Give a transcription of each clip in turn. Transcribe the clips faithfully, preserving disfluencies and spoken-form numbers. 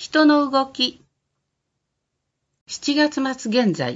人の動き。しちがつ末現在。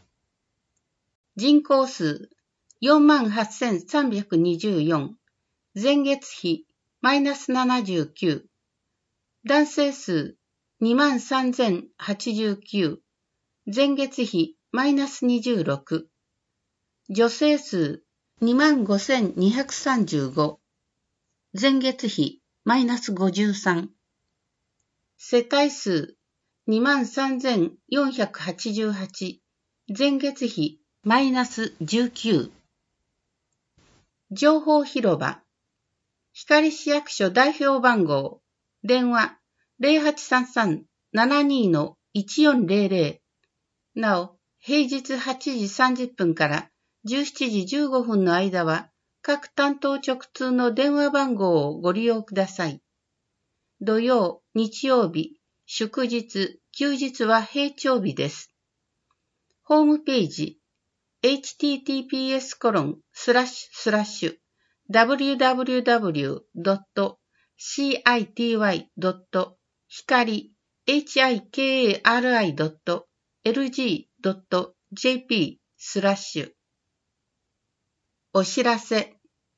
人口数 よんまんはっせんさんびゃくにじゅうよん。前月比マイナスななじゅうきゅう。男性数 にまんさんぜんはちじゅうきゅう。前月比マイナスにじゅうろく。女性数 にまんごせんにひゃくさんじゅうご。前月比マイナスごじゅうさん。世帯数 にまんさんぜんよんひゃくはちじゅうはち。前月比マイナスじゅうきゅう。情報広場。光市役所代表番号。電話 ゼロはちさんさん ななに いちよんゼロゼロ。なお、平日はちじさんじゅっぷんからじゅうしちじじゅうごふんの間は各担当直通の電話番号をご利用ください。土曜、日曜日、祝日、休日は平常日です。ホームページ エイチティーティーピーエスコロンスラッシュスラッシュダブリューダブリューダブリュードットシーアイティーワイドットひかりエイチアイケーエーアールアイドットエルジードットジェーピースラッシュ。お知らせ。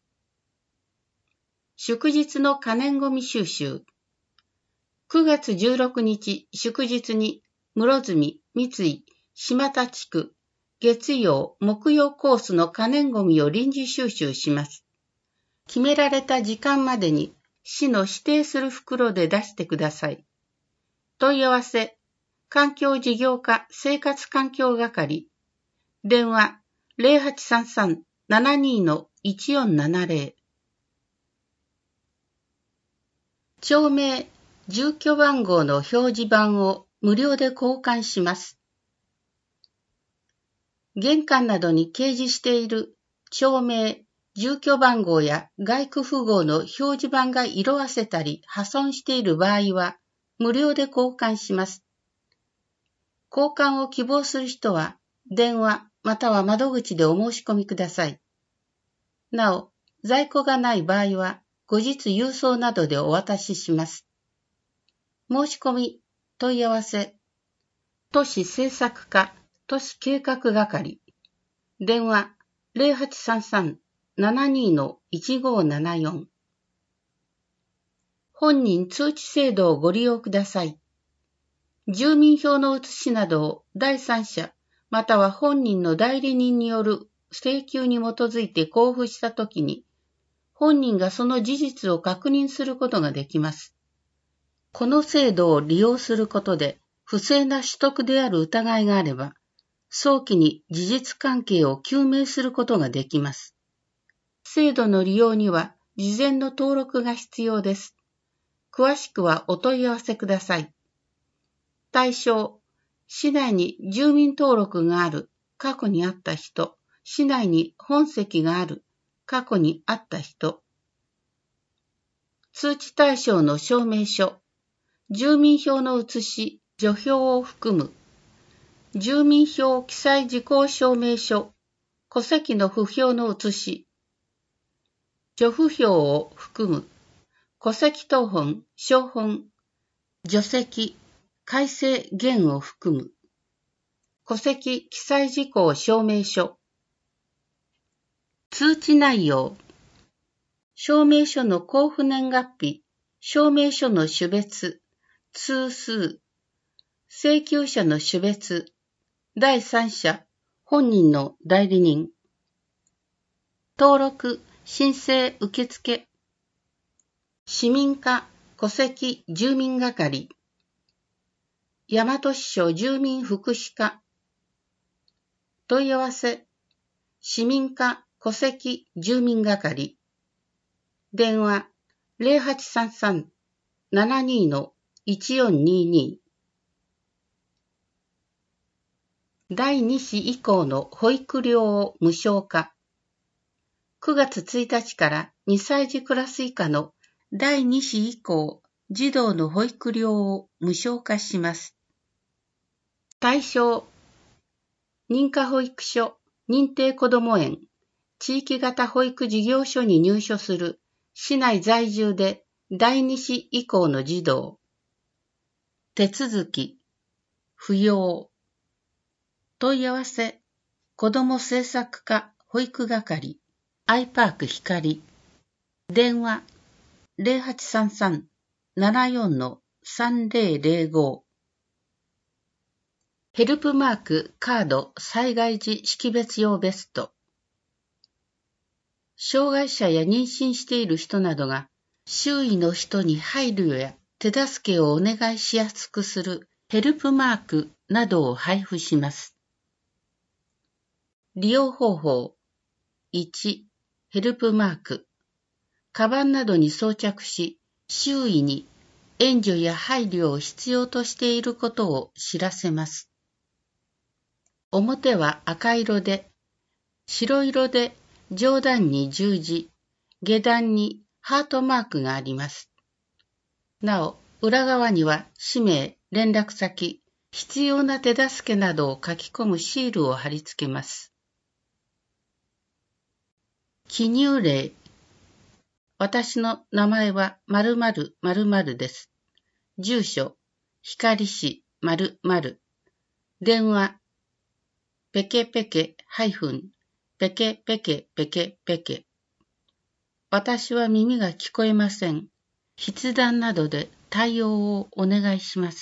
祝日の可燃ごみ収集。くがつじゅうろくにち祝日に室積、三井、島田地区、月曜、木曜コースの可燃ごみを臨時収集します。決められた時間までに市の指定する袋で出してください。問い合わせ、環境事業課生活環境係、電話 ゼロはちさんさん ななに いちよんななゼロ。町名、住居番号の表示板を無料で交換します。玄関などに掲示している町名、住居番号や外区符号の表示板が色あせたり破損している場合は無料で交換します。交換を希望する人は電話または窓口でお申し込みください。なお、在庫がない場合は後日郵送などでお渡しします。申し込み、問い合わせ、都市政策課、都市計画係、電話 ゼロはちさんさん ななに いちごななよん。本人通知制度をご利用ください。住民票の写しなどを第三者、または本人の代理人による請求に基づいて交付したときに、本人がその事実を確認することができます。この制度を利用することで不正な取得である疑いがあれば、早期に事実関係を究明することができます。制度の利用には事前の登録が必要です。詳しくはお問い合わせください。対象、市内に住民登録がある、過去にあった人、市内に本籍がある、過去にあった人。通知対象の証明書、住民票の写し、除票を含む。住民票記載事項証明書、戸籍の不評の写し。除不評を含む。戸籍謄本、照本、除籍、改正原を含む。戸籍記載事項証明書。通知内容。証明書の交付年月日、証明書の種別、通数、請求者の種別、第三者、本人の代理人。登録、申請受付。市民課、戸籍住民係。大和市署住民福祉課。問い合わせ、市民課、戸籍住民係。電話 ゼロはちさんさん ななに いちよんにに。だいに子以降の保育料を無償化。くがつついたちからにさい児クラス以下のだいに子以降、児童の保育料を無償化します。対象、認可保育所、認定こども園、地域型保育事業所に入所する市内在住でだいに子以降の児童。 手続き、不要。問い合わせ、子ども政策課保育係、アイパーク光。電話、ゼロはちさんさん ななよん さんぜろぜろご。ヘルプマークカード災害時識別用ベスト。障害者や妊娠している人などが周囲の人に配慮や手助けをお願いしやすくするヘルプマークなどを配布します。利用方法。いち. ヘルプマーク。カバンなどに装着し、周囲に援助や配慮を必要としていることを知らせます。表は赤色で、白色で上段に十字、下段にハートマークがあります。なお、裏側には氏名、連絡先、必要な手助けなどを書き込むシールを貼り付けます。記入例。私の名前は〇〇〇〇です。住所、光市〇〇。電話、ペケペケハイフン、ペケペケペケペケ。私は耳が聞こえません。筆談などで対応をお願いします。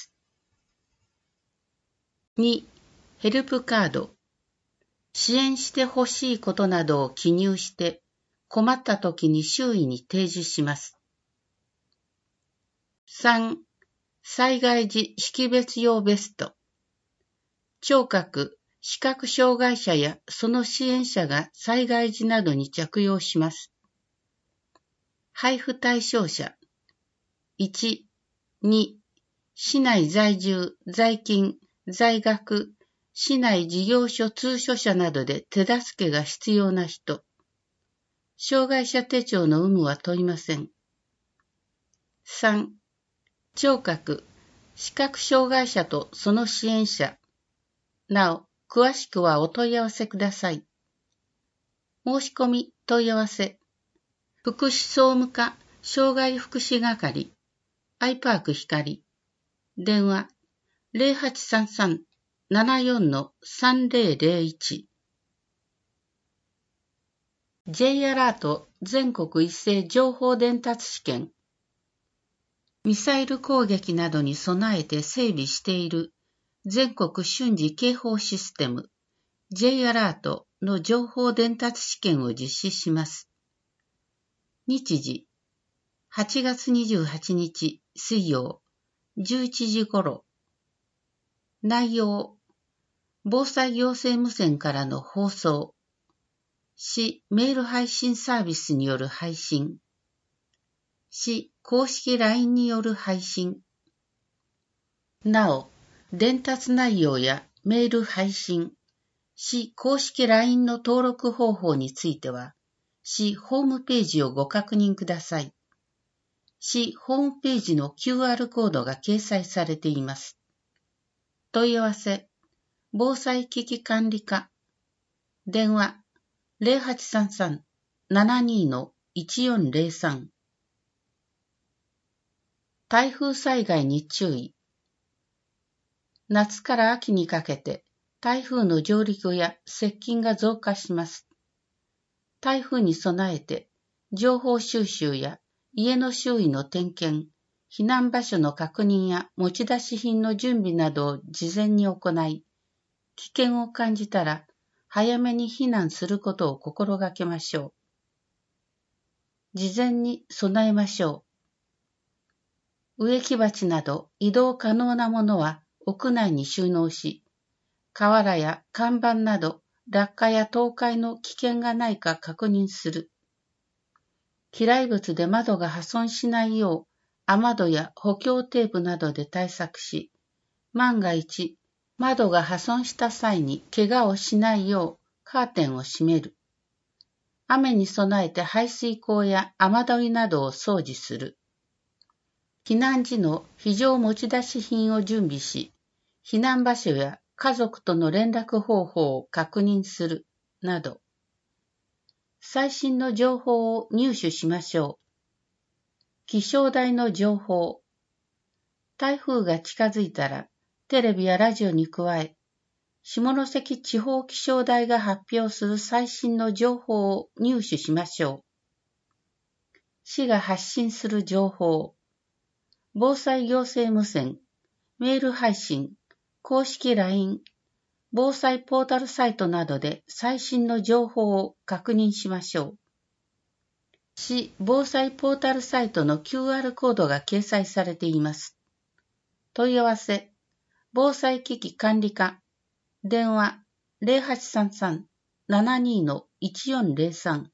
に. ヘルプカード。支援してほしいことなどを記入して困った時に周囲に提示します。さん. 災害時識別用ベスト。聴覚、視覚障害者やその支援者が災害時などに着用します。配布対象者。いち、に、市内在住、在勤、在学、市内事業所通所者などで手助けが必要な人。障害者手帳の有無は問いません。さん. 聴覚、視覚障害者とその支援者。なお、詳しくはお問い合わせください。申し込み問い合わせ。福祉総務課障害福祉係、アイパーク光。電話、ゼロはちさんさん ななよん さんぜろぜろいち。J アラート全国一斉情報伝達試験。ミサイル攻撃などに備えて整備している全国瞬時警報システム J アラートの情報伝達試験を実施します。日時、はちがつにじゅうはちにち水曜、じゅういちじ頃。内容、防災行政無線からの放送。市メール配信サービスによる配信。市公式 ライン による配信。なお、伝達内容やメール配信、市公式 ライン の登録方法については、市ホームページをご確認ください。市ホームページの キューアール コードが掲載されています。問い合わせ、防災危機管理課。電話、ゼロはちさんさん ななにー いちよんゼロさん。台風災害に注意。夏から秋にかけて台風の上陸や接近が増加します。台風に備えて情報収集や家の周囲の点検、避難場所の確認や持ち出し品の準備などを事前に行い、危険を感じたら早めに避難することを心がけましょう。事前に備えましょう。植木鉢など移動可能なものは屋内に収納し、瓦や看板など落下や倒壊の危険がないか確認する。飛来物で窓が破損しないよう雨戸や補強テープなどで対策し、万が一窓が破損した際に怪我をしないようカーテンを閉める。雨に備えて排水口や雨どいなどを掃除する。避難時の非常持ち出し品を準備し、避難場所や家族との連絡方法を確認するなど、最新の情報を入手しましょう。気象台の情報、 台風が近づいたら、テレビやラジオに加え、下関地方気象台が発表する最新の情報を入手しましょう。市が発信する情報、防災行政無線、メール配信、公式 ライン、防災ポータルサイトなどで最新の情報を確認しましょう。市防災ポータルサイトの キューアール コードが掲載されています。問い合わせ、防災機器管理課、電話 ゼロはちさんさん ななにー いちよんゼロさん。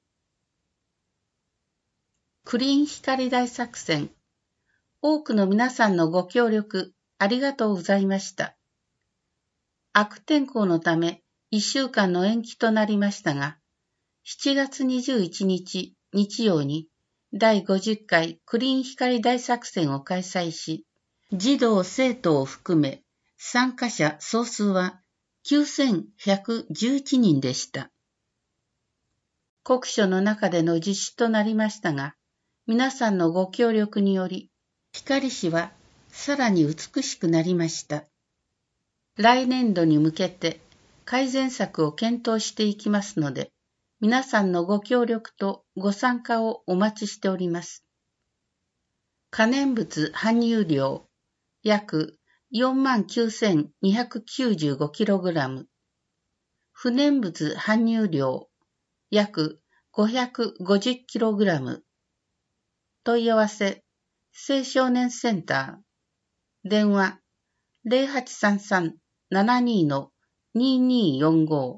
クリーン光大作戦。多くの皆さんのご協力ありがとうございました。悪天候のためいっしゅうかんの延期となりましたが、しちがつにじゅういちにち日曜にだいごじゅっかいクリーン光大作戦を開催し、児童生徒を含め参加者総数はきゅうせんひゃくじゅういちにんでした。酷暑の中での実施となりましたが、皆さんのご協力により、光市はさらに美しくなりました。来年度に向けて改善策を検討していきますので、皆さんのご協力とご参加をお待ちしております。可燃物搬入量約 よんまんきゅうせんにひゃくきゅうじゅうごキログラム、不燃物搬入量約ごひゃくごじゅっキログラム。問い合わせ、青少年センター、電話ゼロはちさんさん ななにー にーにーよんご。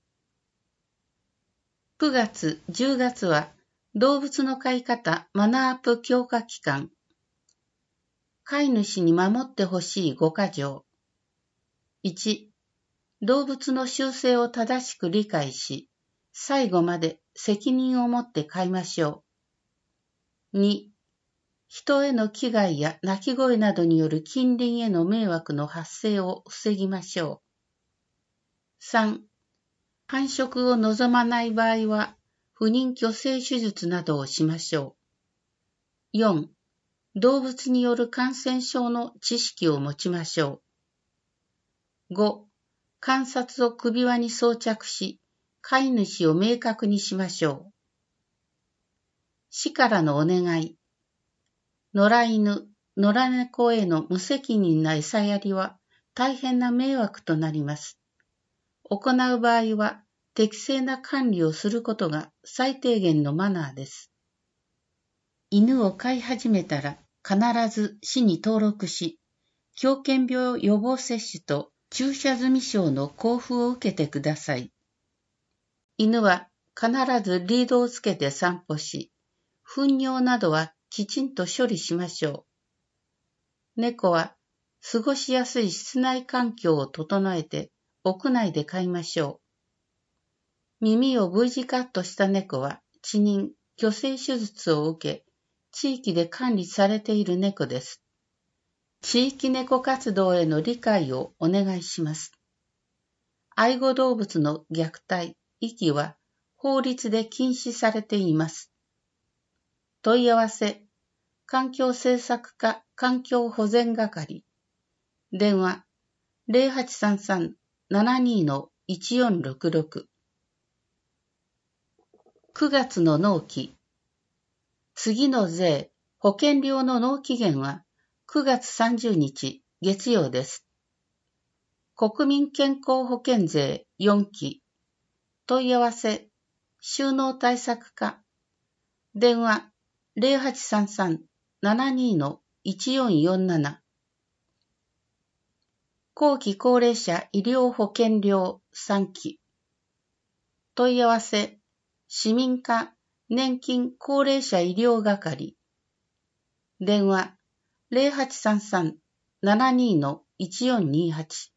くがつ、じゅうがつは動物の飼い方マナーアップ強化期間。飼い主に守ってほしいごか条。いち、動物の習性を正しく理解し、最後まで責任を持って飼いましょう。に、人への危害や鳴き声などによる近隣への迷惑の発生を防ぎましょう。さん、繁殖を望まない場合は、不妊去勢手術などをしましょう。よん、動物による感染症の知識を持ちましょう。ご、観察を首輪に装着し、飼い主を明確にしましょう。市からのお願い。野良犬、野良猫への無責任な餌やりは大変な迷惑となります。行う場合は適正な管理をすることが最低限のマナーです。犬を飼い始めたら必ず市に登録し、狂犬病予防接種と注射済証の交付を受けてください。犬は必ずリードをつけて散歩し、糞尿などはきちんと処理しましょう。猫は過ごしやすい室内環境を整えて屋内で飼いましょう。耳を V 字カットした猫は避妊、去勢手術を受け、地域で管理されている猫です。地域猫活動への理解をお願いします。愛護動物の虐待、遺棄は法律で禁止されています。問い合わせ、環境政策課環境保全係、電話ゼロはちさんさん ななにー いちよんろくろく。くがつの納期。次の税、保険料の納期限はくがつさんじゅうにち月曜です。国民健康保険税よんき。問い合わせ、収納対策課、電話ゼロはちさんさん ななにー いちよんよんなな。後期高齢者医療保険料さんき。問い合わせ、市民課年金高齢者医療係、電話ゼロはちさんさん ななにー いちよんにはち。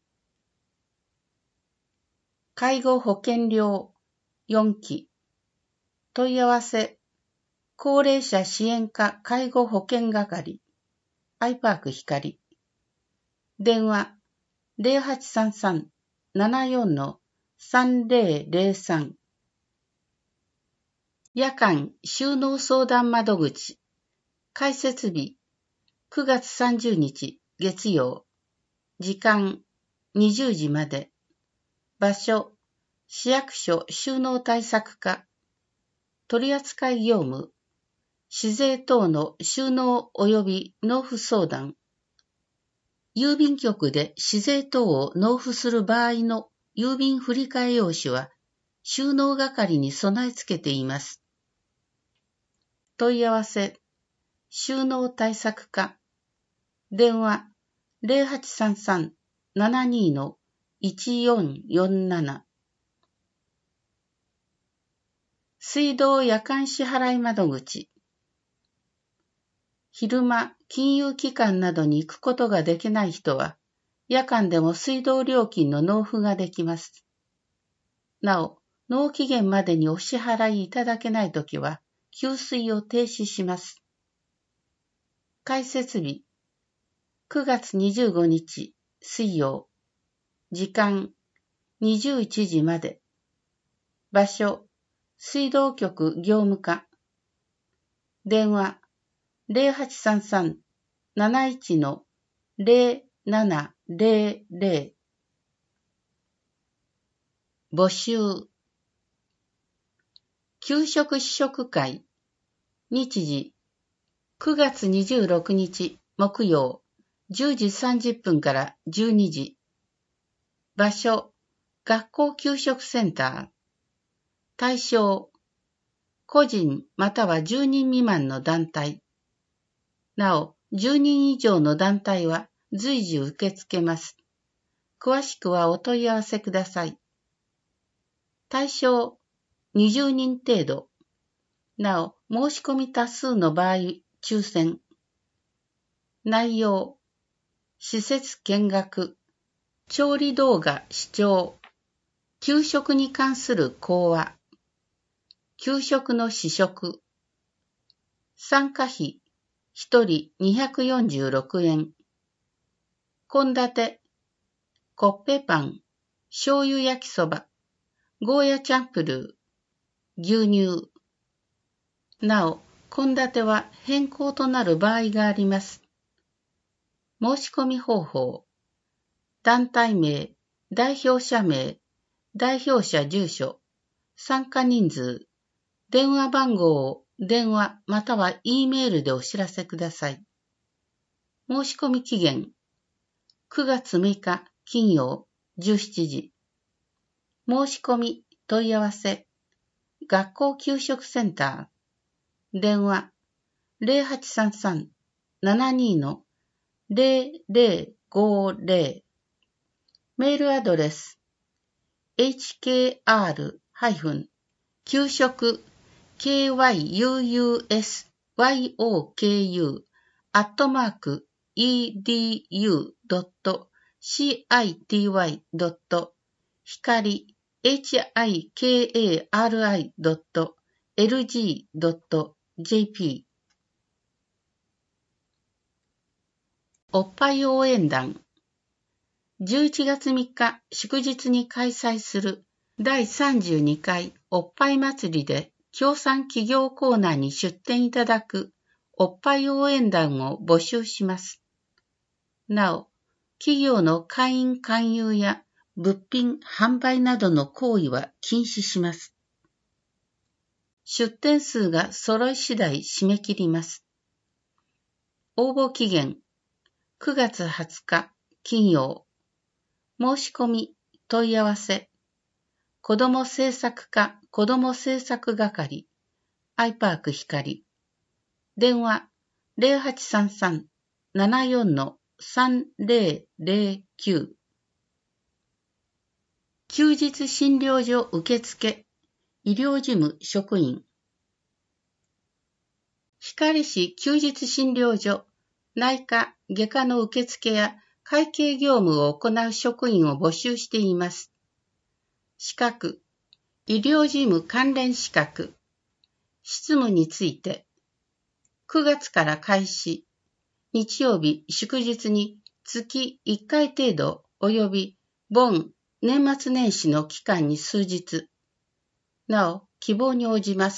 介護保険料よんき。問い合わせ、高齢者支援課介護保険係、アイパーク光、電話ゼロはちさんさん ななよん さんぜろぜろさん。夜間収納相談窓口、開設日くがつさんじゅうにち月曜。時間にじゅうじまで。場所市役所収納対策課。取扱業務市税等の収納及び納付相談。郵便局で市税等を納付する場合の郵便振替用紙は収納係に備え付けています。問い合わせ収納対策課。電話 ゼロはちさんさん ななに いちよんよんなな。水道夜間支払い窓口。昼間、金融機関などに行くことができない人は、夜間でも水道料金の納付ができます。なお、納期限までにお支払いいただけないときは、給水を停止します。開設日、くがつにじゅうごにち水曜。時間、にじゅういちじまで。場所、水道局業務課。電話、ゼロはちさんさん なないち ゼロななゼロゼロ。募集。給食試食会。日時。くがつにじゅうろくにち木曜。じゅうじさんじゅっぷんからじゅうにじ。場所。学校給食センター。対象。個人またはじゅうにん未満の団体。なお、じゅうにん以上の団体は随時受け付けます。詳しくはお問い合わせください。対象にじゅうにん程度。なお、申し込み多数の場合、抽選。内容、施設見学、調理動画視聴、給食に関する講話、給食の試食。参加費ひとりにひゃくよんじゅうろくえん。献立、コッペパン、醤油焼きそば、ゴーヤチャンプルー、牛乳。なお、献立は変更となる場合があります。申し込み方法、団体名、代表者名、代表者住所、参加人数、電話番号を電話または E メールでお知らせください。申し込み期限、くがつむいか金曜じゅうしちじ。申し込み問い合わせ、学校給食センター、電話ゼロはちさんさん ななに ゼロゼロごゼロ。メールアドレス エイチケーアール 給食 ケーワイユーユーエスワイオーケーユー アットマーク イーディーユードットシーアイティーワイドット 光 エイチアイケーエーアールアイドットエルジードットジェーピー。 おっぱい応援団。じゅういちがつみっか祝日に開催するだいさんじゅうにかいおっぱい祭りで協賛企業コーナーに出展いただくおっぱい応援団を募集します。なお、企業の会員勧誘や物品販売などの行為は禁止します。出展数が揃い次第締め切ります。応募期限くがつはつか金曜。申し込み問い合わせ子ども政策課子ども政策係アイパーク光。電話ゼロはちさんさん ななよん さんゼロゼロきゅう。休日診療所受付医療事務職員。光市休日診療所内科外科の受付や会計業務を行う職員を募集しています。資格、医療事務関連資格。執務について、くがつから開始。日曜日、祝日に月いっかい程度及び盆、年末年始の期間に数日。なお、希望に応じます。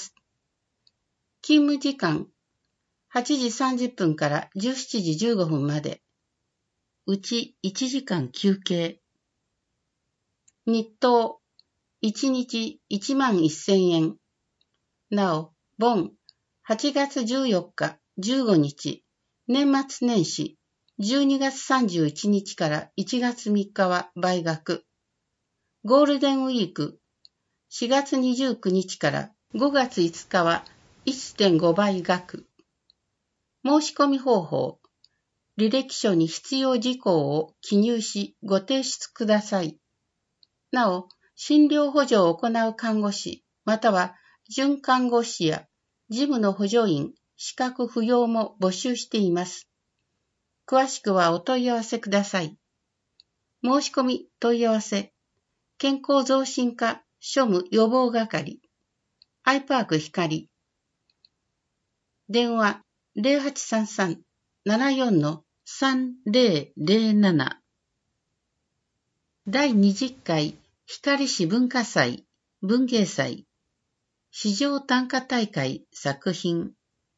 勤務時間、はちじさんじゅっぷんからじゅうしちじじゅうごふんまで。 うちいちじかん休憩。日当、いちにちいちまんせんえん。なお、盆、はちがつじゅうよっか、じゅうごにち、年末年始、じゅうにがつさんじゅういちにちからいちがつみっかは倍額。ゴールデンウィーク、しがつにじゅうくにちからごがついつかは いってんご 倍額。申し込み方法、履歴書に必要事項を記入しご提出ください。なお、診療補助を行う看護師、または准看護師や事務の補助員、資格不要も募集しています。詳しくはお問い合わせください。申し込み問い合わせ、健康増進課庶務予防係、アイパーク光。電話 ゼロはちさんさん ななよん さんゼロゼロなな。だいにじゅっかい光市文化祭文芸祭市場短歌大会作品。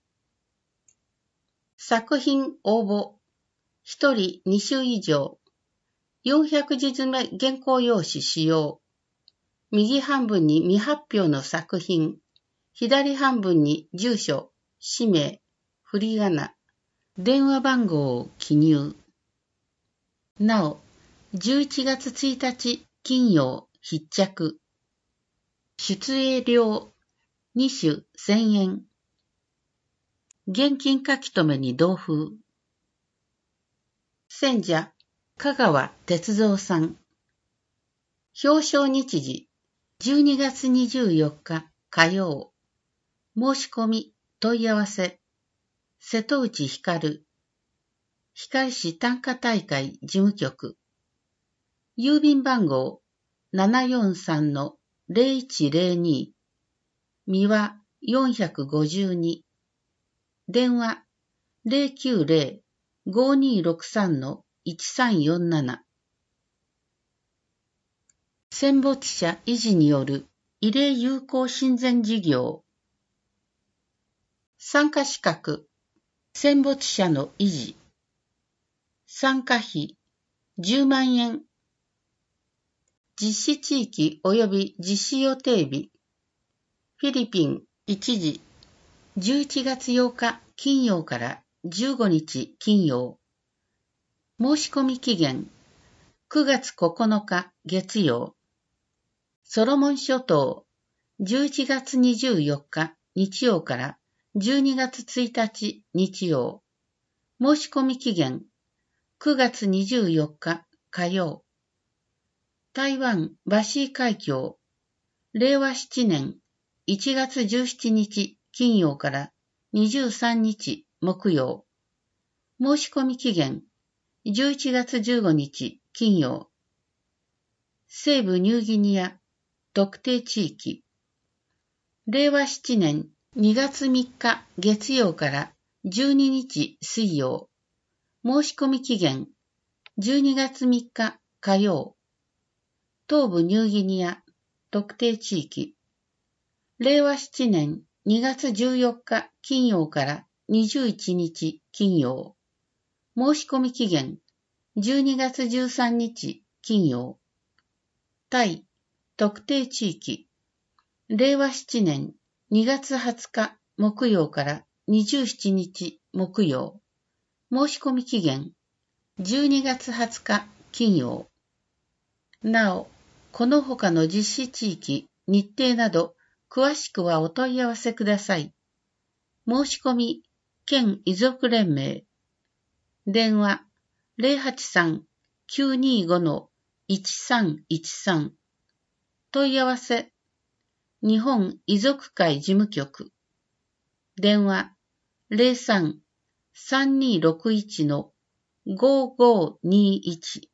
作品応募ひとりにしゅ以上、よんひゃくじ詰め原稿用紙使用。右半分に未発表の作品、左半分に住所、氏名、振り仮名、電話番号を記入。なお、じゅういちがつついたち金曜必着。出営料に種せんえん。現金書き留めに同封。選者、香川哲三さん。表彰日時、じゅうにがつにじゅうよっか火曜。申し込み、問い合わせ。瀬戸内光。光市短歌大会事務局。郵便番号 ななよんさんのゼロいちゼロに。三輪よんごに。電話 ゼロきゅうゼロ ごにろくさんのいちさんよんなな。戦没者維持による慰霊友好親善事業。参加資格、戦没者の維持。参加費、じゅうまんえん。実施地域及び実施予定日。フィリピンいちじ、じゅういちがつようか金曜からじゅうごにち金曜。申し込み期限、くがつここのか月曜。ソロモン諸島、じゅういちがつにじゅうよっか日曜からじゅうにがつついたち日曜。申し込み期限、くがつにじゅうよっか火曜。台湾バシー海峡、れいわなねんいちがつじゅうしちにち金曜からにじゅうさんにち木曜。申し込み期限、じゅういちがつじゅうごにち金曜。西部ニューギニア、特定地域。れいわなねんにがつみっか月曜からじゅうににち水曜。申し込み期限、じゅうにがつみっか火曜。東部ニューギニア、特定地域。れいわなねんにがつじゅうよっか金曜からにじゅういちにち金曜。申し込み期限、じゅうにがつじゅうさんにち金曜。タイ、特定地域。れいわなねんにがつはつか木曜からにじゅうしちにち木曜。申し込み期限、じゅうにがつはつか金曜。なお、この他の実施地域、日程など、詳しくはお問い合わせください。申し込み、県遺族連盟。電話、ゼロはちさん きゅうにご いちさんいちさん。問い合わせ、日本遺族会事務局。電話、ゼロさん さんにろくいち ごごにいち。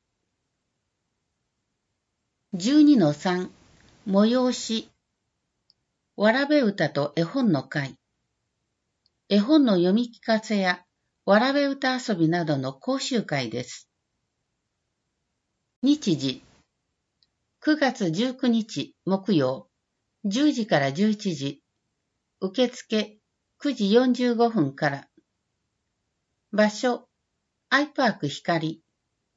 じゅうにのさん 催し。わらべ歌と絵本の会。絵本の読み聞かせやわらべ歌遊びなどの講習会です。日時、くがつじゅうくにち木曜、じゅうじからじゅういちじ。受付くじよんじゅうごふんから。場所、アイパーク光。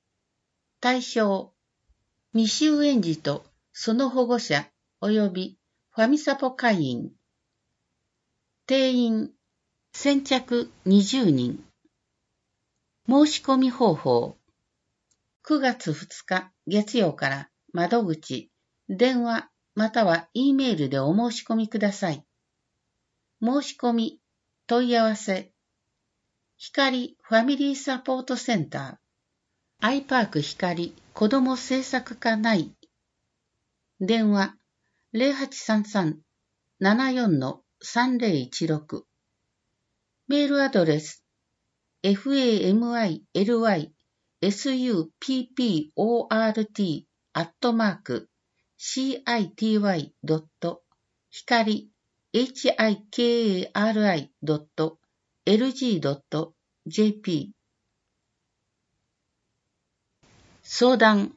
対象、未就園児とその保護者及びファミサポ会員。定員、先着にじゅうにん。申し込み方法。くがつふつか月曜から窓口、電話または E メールでお申し込みください。申し込み、問い合わせ。光ファミリーサポートセンター。アイパーク光子ども政策課内。電話 ゼロはちさんさん ななよん さんゼロいちろく。メールアドレス フ エー エム アイ エル ワイ エス ユー ピー ピー オー アール ティー アットマーク シー アイ ティー ワイ ドット 光 エイチ アイ ケー エー アール アイ ドット エル ジー ドット ジェーピー。相談。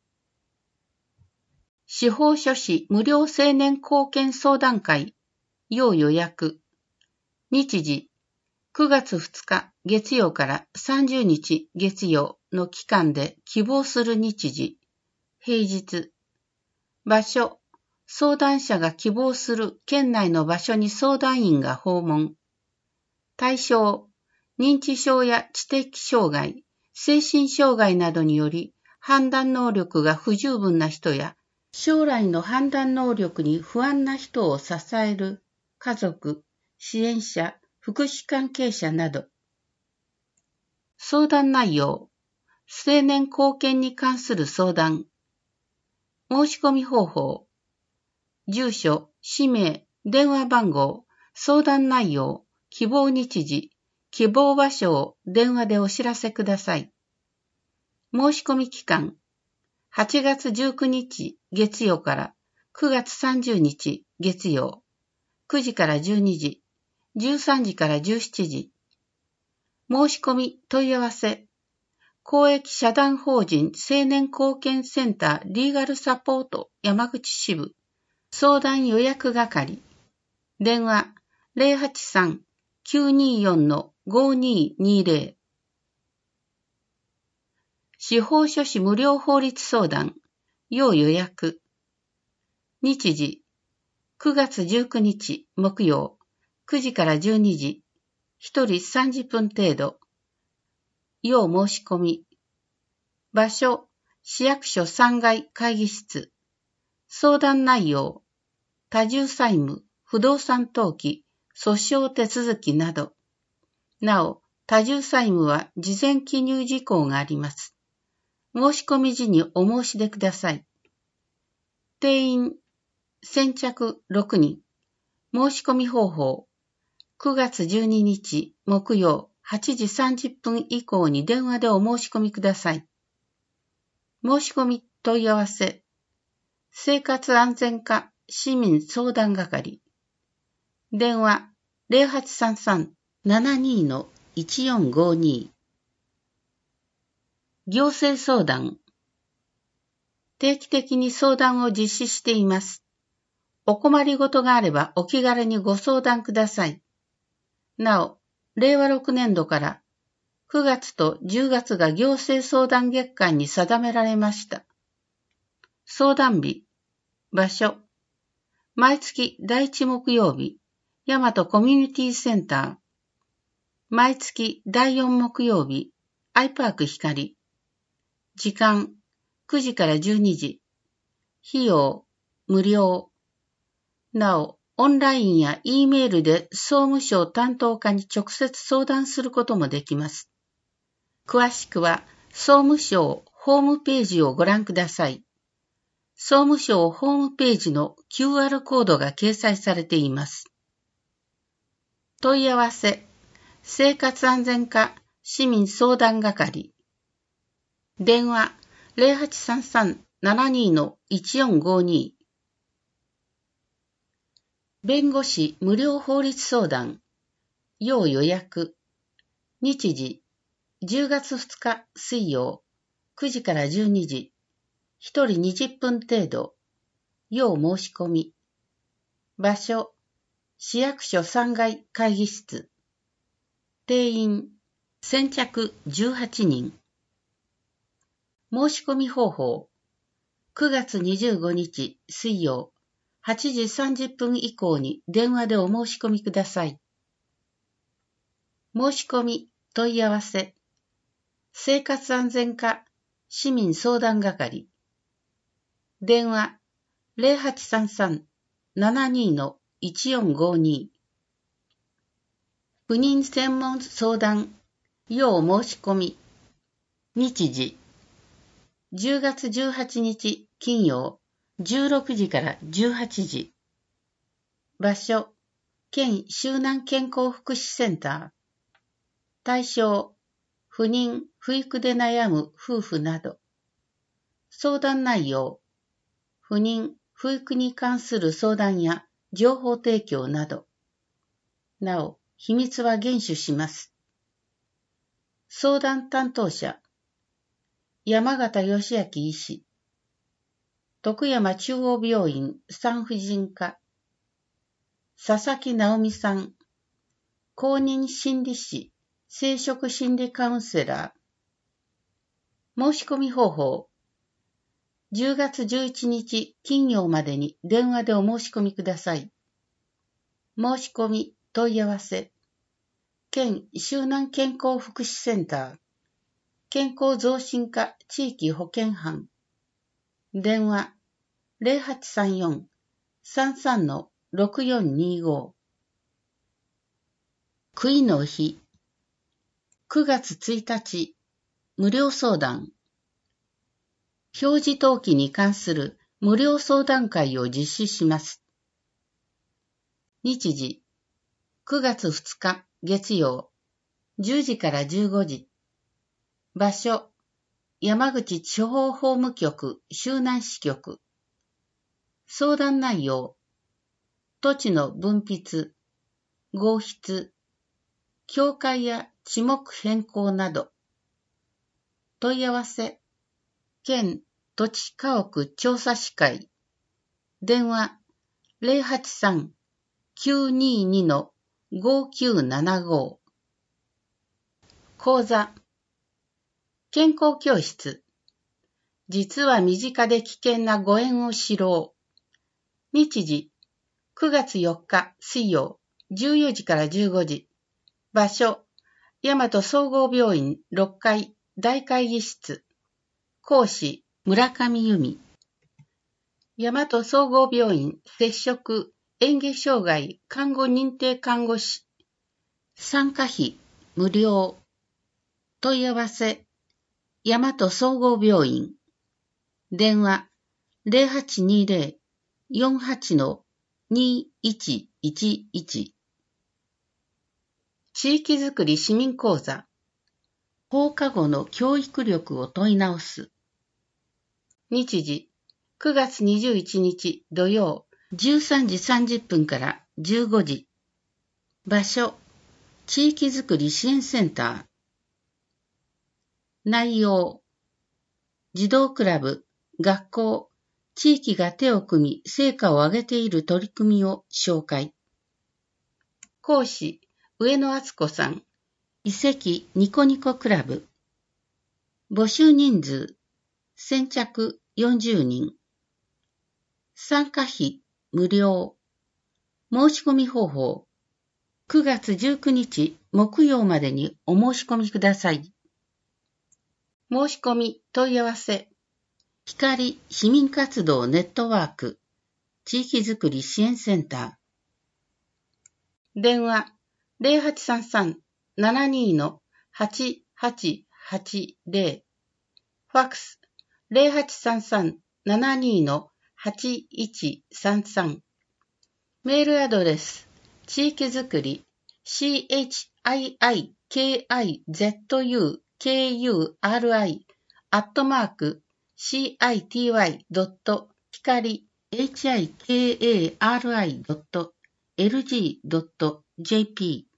司法書士無料青年貢献相談会要予約。日時くがつふつか月曜からさんじゅうにち月曜の期間で希望する日時。平日。場所。相談者が希望する県内の場所に相談員が訪問。対象。認知症や知的障害、精神障害などにより判断能力が不十分な人や将来の判断能力に不安な人を支える家族、支援者、福祉関係者など。相談内容。青年貢献に関する相談。申し込み方法。住所、氏名、電話番号、相談内容、希望日時、希望場所を電話でお知らせください。申し込み期間。はちがつじゅうくにち月曜からくがつさんじゅうにち月曜。くじからじゅうにじ、じゅうさんじからじゅうしちじ。申し込み問い合わせ。公益社団法人青年貢献センターリーガルサポート山口支部相談予約係。電話 ゼロはちさん きゅうにーよん ごにーにーゼロ。司法書士無料法律相談要予約。日時くがつじゅうくにち木曜くじからじゅうにじ。ひとりさんじゅっぷん程度。要申し込み。場所、市役所さんがい会議室。相談内容、多重債務、不動産登記、訴訟手続きなど。なお、多重債務は事前記入事項があります。申し込み時にお申し出ください。定員、先着ろくにん。申し込み方法。くがつじゅうににち木曜はちじさんじゅっぷん以降に電話でお申し込みください。申し込み問い合わせ。生活安全課市民相談係。電話 ゼロはちさんさん ななにー いちよんごにー。行政相談。定期的に相談を実施しています。お困りごとがあればお気軽にご相談ください。なお、れいわろくねんどからくがつとじゅうがつが行政相談月間に定められました。相談日、場所、毎月だいいち木曜日、大和コミュニティセンター。毎月だいよん木曜日、アイパーク光。時間、くじからじゅうにじ。費用、無料。なお、オンラインや E メールで総務省担当課に直接相談することもできます。詳しくは、総務省ホームページをご覧ください。総務省ホームページの キューアール コードが掲載されています。問い合わせ、生活安全課市民相談係。電話 ゼロはちさんさん ななにー いちよんごにー。弁護士無料法律相談要予約。日時じゅうがつふつか水曜くじからじゅうにじ。ひとりにじゅっぷん程度。要申し込み。場所市役所さんがい会議室。定員先着じゅうはちにん。 申し込み方法。くがつにじゅうごにち水曜はちじさんじゅっぷん以降に電話でお申し込みください。申し込み、問い合わせ。生活安全課市民相談係。電話 ゼロはちさんさん ななに いちよんごに。不妊専門相談、要申し込み。日時。じゅうがつじゅうはちにち金曜じゅうろくじからじゅうはちじ。場所、県周南健康福祉センター。対象、不妊、不育で悩む夫婦など。相談内容、不妊、不育に関する相談や情報提供など。なお、秘密は厳守します。相談担当者、山形義明医師、徳山中央病院産婦人科、佐々木直美さん、公認心理師、生殖心理カウンセラー。申し込み方法。じゅうがつじゅういちにち金曜までに電話でお申し込みください。申し込み、問い合わせ。県周南健康福祉センター。健康増進課地域保健班。電話 ゼロはちさんよん さんさん ろくよんにご。悔いの日。くがつついたち、無料相談。表示登記に関する無料相談会を実施します。日時、くがつふつか月曜、じゅうじからじゅうごじ。場所、山口地方法務局周南支局。相談内容、土地の分筆、合筆、境界や地目変更など。問い合わせ、県土地家屋調査士会。電話 ゼロはちさん きゅうにに ごきゅうななご。講座、健康教室。実は身近で危険な誤嚥を知ろう。日時、くがつよっか水曜、じゅうよじからじゅうごじ。場所、大和総合病院ろっかい大会議室。講師、村上由美。大和総合病院接触嚥下障害看護認定看護師。参加費無料。問い合わせ、大和総合病院。電話 ゼロはちにゼロ よんはち にいちいちいち。地域づくり市民講座。放課後の教育力を問い直す。日時、くがつにじゅういちにち土曜、じゅうさんじさんじゅっぷんからじゅうごじ。場所、地域づくり支援センター。内容、児童クラブ、学校、地域が手を組み成果を上げている取り組みを紹介。講師、上野敦子さん、遺跡ニコニコクラブ。募集人数、先着よんじゅうにん。参加費無料。申し込み方法、くがつじゅうくにち木曜までにお申し込みください。申し込み問い合わせ、光市民活動ネットワーク地域づくり支援センター。電話 ゼロはちさんさん ななに はちはちはちゼロ。ファックス ゼロはちさんさん ななに はちいちさんさん。メールアドレス、地域づくり チーキキキズケーユーアールアイ アットマーク シーアイティーワイ ドット 光 ヒカー ドット エルジー ドット ジェーピー。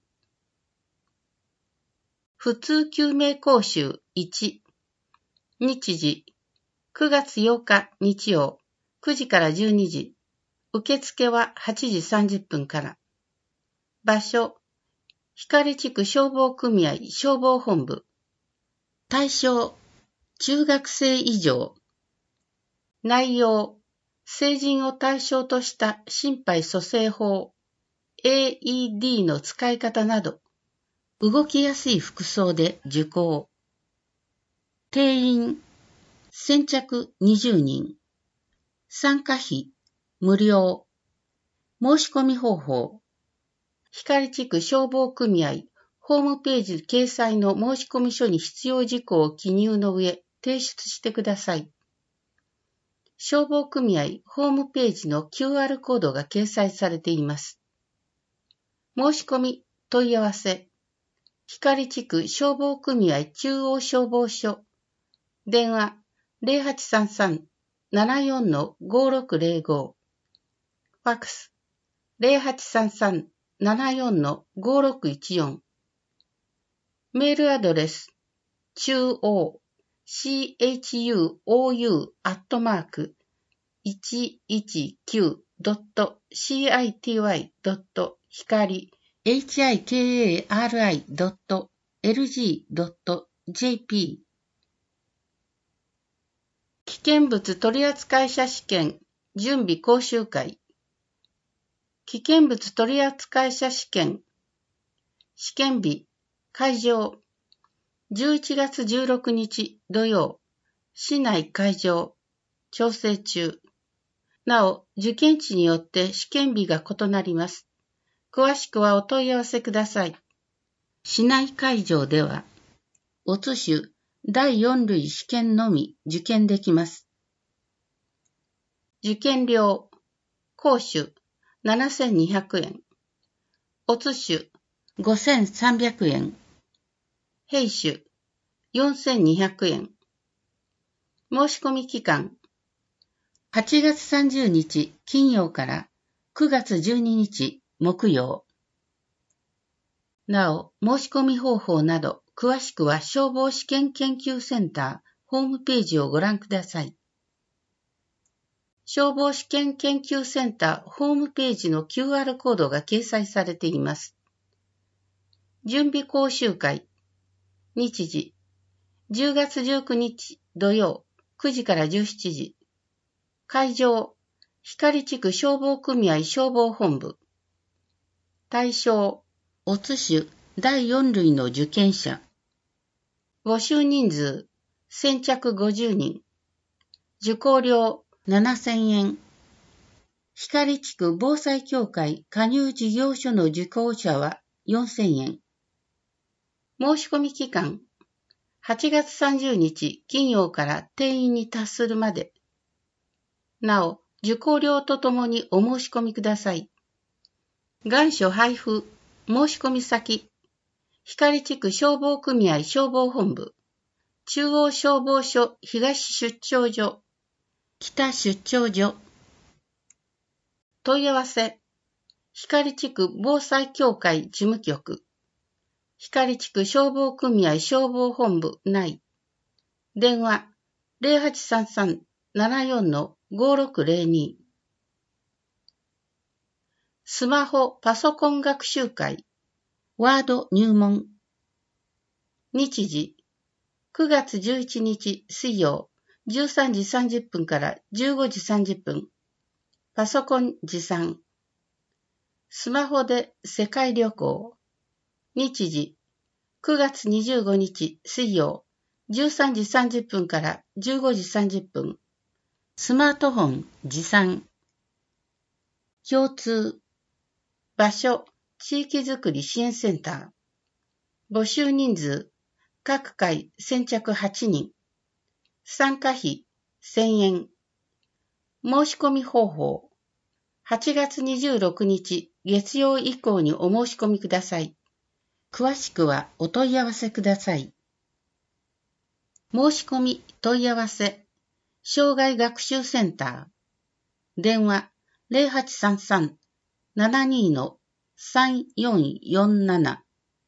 普通救命講習いち。日時、くがつようか日曜、くじからじゅうにじ。受付ははちじさんじゅっぷんから。場所、光地区消防組合消防本部。対象、 中学生以上。内容、成人を対象とした心肺蘇生法 エーイーディー の使い方など、動きやすい服装で受講。定員、先着にじゅうにん。参加費、無料。申し込み方法。光地区消防組合ホームページ掲載の申込書に必要事項を記入の上、提出してください。消防組合ホームページの キューアール コードが掲載されています。申し込み、問い合わせ。光地区消防組合中央消防署。電話 ゼロはちさんさん ななよん ごろくゼロご。ファックス ゼロはちさんさん ななよん ごろくいちよん。メールアドレス、中央、チューアットマーク、いちいちきゅうドットシーアイティーワイドットひかり、ヒカリドットエルジードットジェーピー。危険物取扱者試験準備講習会。危険物取扱者試験。試験日、会場。じゅういちがつじゅうろくにち土曜。市内会場。調整中。なお、受験地によって試験日が異なります。詳しくはお問い合わせください。市内会場では、オツ種だいよん類試験のみ受験できます。受験料、講習ななせんにひゃくえん、オツ種ごせんさんびゃくえん、兵種よんせんにひゃくえん。申し込み期間、はちがつさんじゅうにち金曜からくがつじゅうににち木曜。なお、申し込み方法など、詳しくは消防試験研究センターホームページをご覧ください。消防試験研究センターホームページの キューアール コードが掲載されています。準備講習会。日時。じゅうがつじゅうくにち土曜くじからじゅうしちじ。会場。光地区消防組合消防本部。対象。オツ種だいよん類の受験者。募集人数。先着ごじゅうにん。受講料ななせんえん。光地区防災協会加入事業所の受講者はよんせんえん。申し込み期間、はちがつさんじゅうにち金曜から定員に達するまで。なお、受講料とともにお申し込みください。願書配布、申し込み先、光地区消防組合消防本部、中央消防署東出張所、北出張所。問い合わせ、光地区防災協会事務局、光地区消防組合消防本部内、電話ゼロはちさんさん ななよん ごろくゼロに。スマホパソコン学習会、ワード入門。日時、くがつじゅういちにち水曜、じゅうさんじさんじゅっぷんからじゅうごじさんじゅっぷん。パソコン持参。スマホで世界旅行。日時、くがつにじゅうごにち水曜、じゅうさんじさんじゅっぷんからじゅうごじさんじゅっぷん。スマートフォン持参。共通。場所、地域づくり支援センター。募集人数、各回先着はちにん。参加費せんえん。申し込み方法。はちがつにじゅうろくにち月曜以降にお申し込みください。詳しくはお問い合わせください。申し込み問い合わせ、障害学習センター。電話ゼロはちさんさん ななにー さんよんよんなな。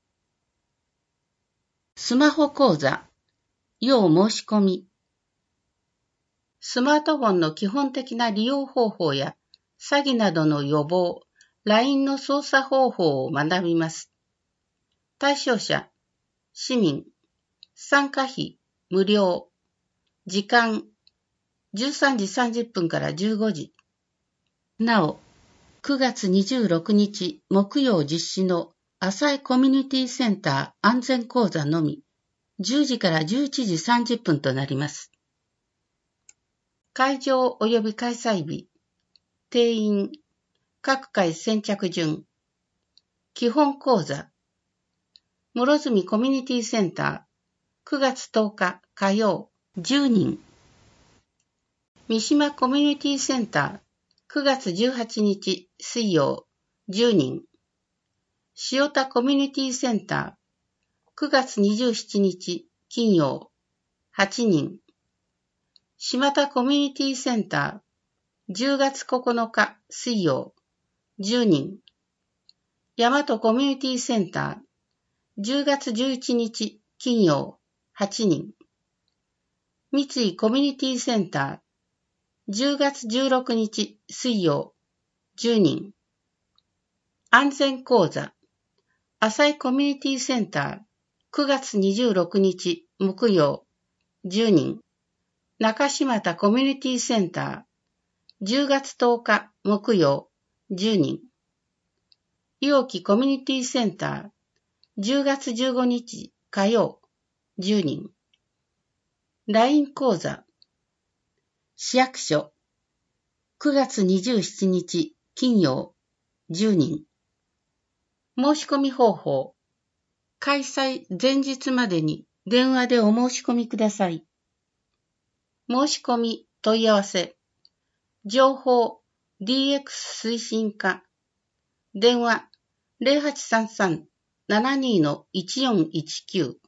スマホ講座、要申し込み。スマートフォンの基本的な利用方法や詐欺などの予防、ライン の操作方法を学びます。対象者、市民、参加費、無料。 時間、じゅうさんじさんじゅっぷんからじゅうごじ。なお、くがつにじゅうろくにち木曜実施の浅井コミュニティセンター安全講座のみ、じゅうじからじゅういちじさんじゅっぷんとなります。会場及び開催日、定員、各回先着順、基本講座、諸角コミュニティセンター、くがつとおか火曜、じゅうにん。三島コミュニティセンター、くがつじゅうはちにち水曜、じゅうにん。塩田コミュニティセンター、くがつにじゅうしちにち金曜、はちにん。島田コミュニティセンター、じゅうがつここのか水曜、じゅうにん。大和コミュニティセンター、じゅうがつじゅういちにち金曜、はちにん。三井コミュニティセンター、じゅうがつじゅうろくにち水曜、じゅうにん。安全講座、浅井コミュニティセンター、くがつにじゅうろくにち木曜、じゅうにん。中島田コミュニティセンター、じゅうがつとおか木曜、じゅうにん。伊予木コミュニティセンター、じゅうがつじゅうごにち火曜、じゅうにん。ライン 講座、市役所、くがつにじゅうしちにち金曜、じゅうにん。申し込み方法、開催前日までに電話でお申し込みください。申し込み問い合わせ、情報 ディーエックス 推進課、電話 ゼロはちさんさん ななにのいちよんいちきゅう。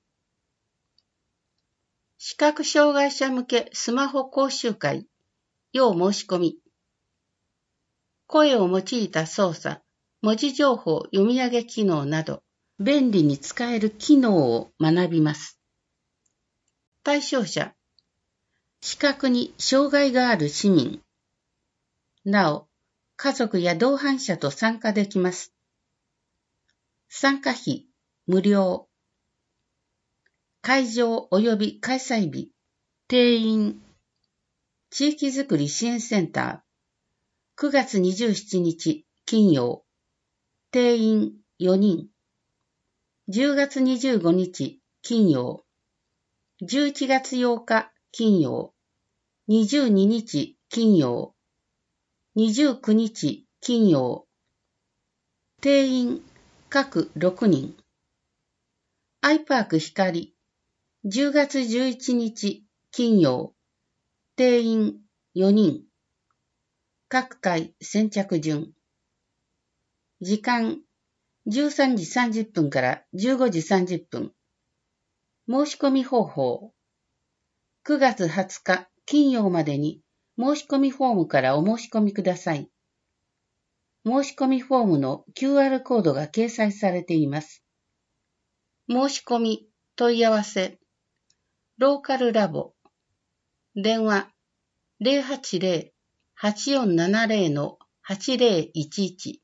視覚障害者向けスマホ講習会、要申し込み。声を用いた操作、文字情報読み上げ機能など、便利に使える機能を学びます。対象者、視覚に障害がある市民。なお、家族や同伴者と参加できます。参加費、無料。会場及び開催日、定員。地域づくり支援センター、くがつにじゅうしちにち金曜、定員よにん。じゅうがつにじゅうごにち金曜、じゅういちがつようか金曜、にじゅうににち金曜、にじゅうくにち金曜。定員各ろくにん。アイパーク光、じゅうがつじゅういちにち金曜、定員よにん。各回先着順。時間、じゅうさんじさんじゅっぷんからじゅうごじさんじゅっぷん。申し込み方法。くがつはつか金曜までに申し込みフォームからお申し込みください。申し込みフォームの キューアール コードが掲載されています。申し込み、問い合わせ、ローカルラボ、電話 ゼロはちゼロ はちよんななゼロ のはちゼロいちいち